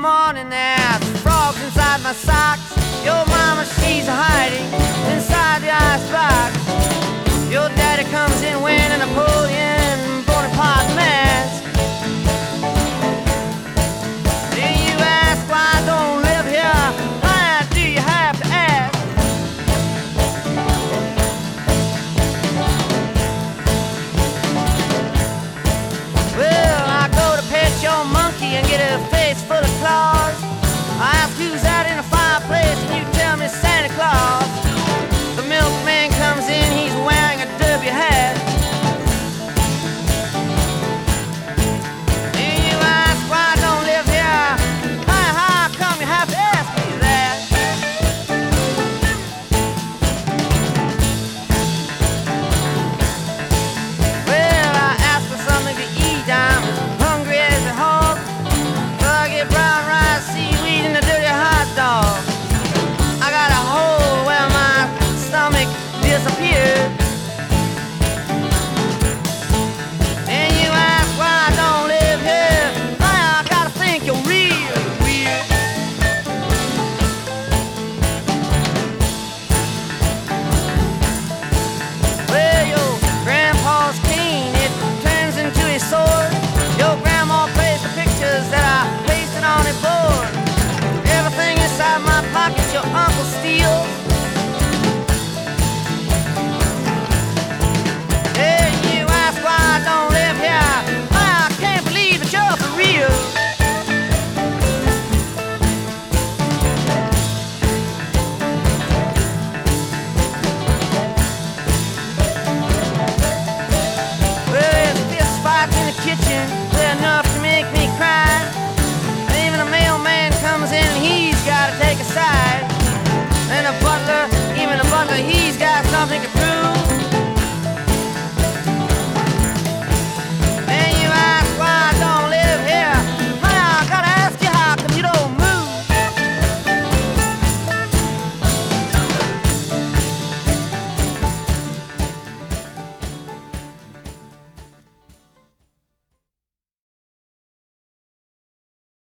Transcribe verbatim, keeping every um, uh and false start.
morning, there's frogs inside my socks. Your mama, she's hiding inside the icebox. Your daddy comes in wearing a Napoleon Bonaparte mask. Do you ask why I don't live here? Why do you have to ask? Well, I go to pet your monkey and get a